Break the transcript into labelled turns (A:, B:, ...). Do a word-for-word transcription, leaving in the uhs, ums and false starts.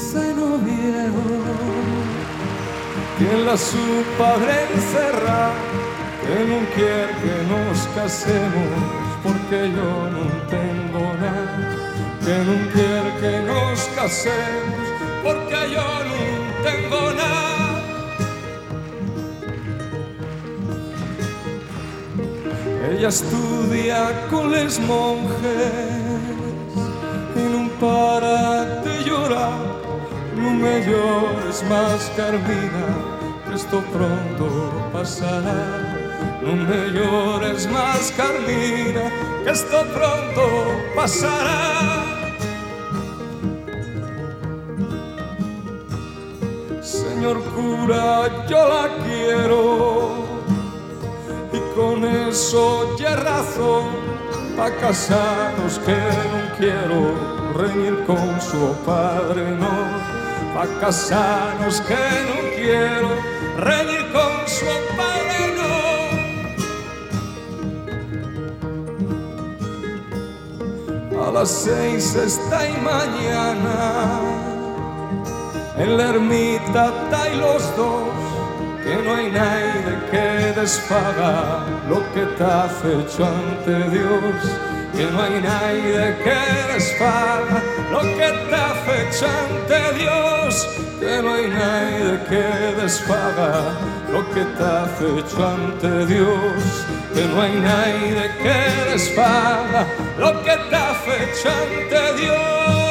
A: se no vieron, quien la su padre encerrar, que no quiere que nos casemos, porque yo no tengo nada, que no quiere que nos casemos, porque yo no tengo nada. Ella estudia con les monjes y no para de llorar. No me llores más, Carmina, que esto pronto pasará. No me llores más, Carmina, que esto pronto pasará. Señor cura, yo la quiero, y con eso ya razón pa' casarnos, que no quiero reñir con su padre, no. Pa' casarnos, que no quiero reñir con su padre, no. A las seis está y mañana en la ermita está y los dos, que no hay nadie que desfaga lo que te has hecho ante Dios, que no hay nadie que desfaga lo que te has hecho ante Dios, que no hay nadie que desfaga lo que te has hecho ante Dios, que no hay nadie que desfaga lo que te has hecho ante Dios.